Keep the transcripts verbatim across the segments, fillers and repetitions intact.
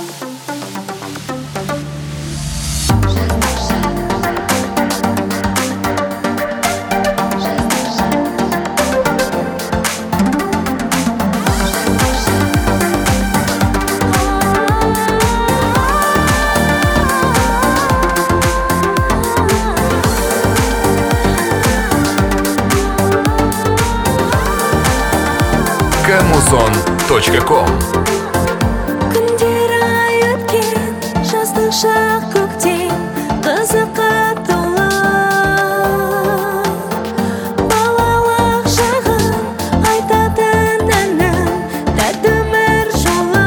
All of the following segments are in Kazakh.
Камузон точка ком. Күндері өткен жаздың шақ көктем қызыққа толы, балалық шағым айтатын әнім тәтті өмір жолы.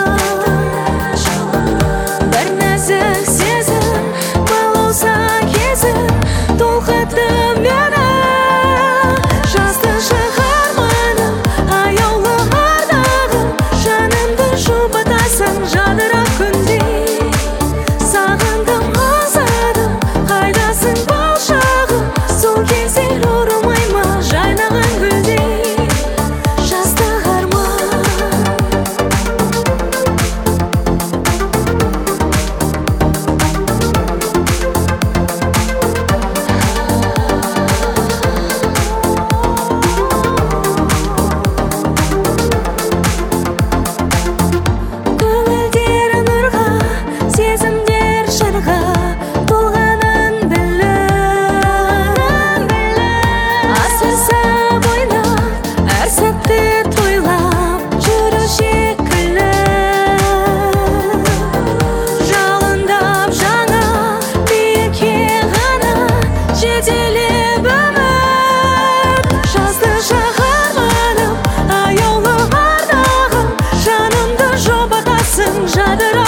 Бір нәзік сезім балауса кезім толқытты мені. Жазды шығарманым аяулы ардағым, жанымды жұбатасың жадырап күндей. Сағындым аңсадым, қайдасың бал шағым, сол кездер оралмай ма жайнаған гүлдей. Жастық арман көңілдер нұрға, сезімдер жырға толғанын біліп, асырса бойнап, әр сәтті тойлап жүру шекілі. Жалындап жаңа биікке ғана жетелеп өмір. Жазды шақырмадым аяулы ардағым, жанымды жұбатасың жадырап